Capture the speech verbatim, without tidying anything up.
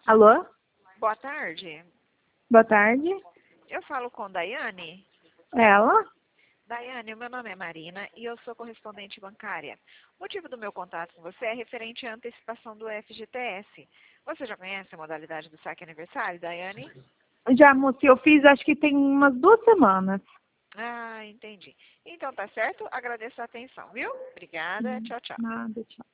Alô? Boa tarde. Boa tarde. Eu falo com Daiane. Ela? Daiane, o meu nome é Marina e eu sou correspondente bancária. O motivo do meu contato com você é referente à antecipação do F G T S. Você já conhece a modalidade do saque aniversário, Daiane? Já, moça, eu fiz acho que tem umas duas semanas. Ah, entendi. Então tá certo, agradeço a atenção, viu? Obrigada, tchau, tchau. Nada, tchau.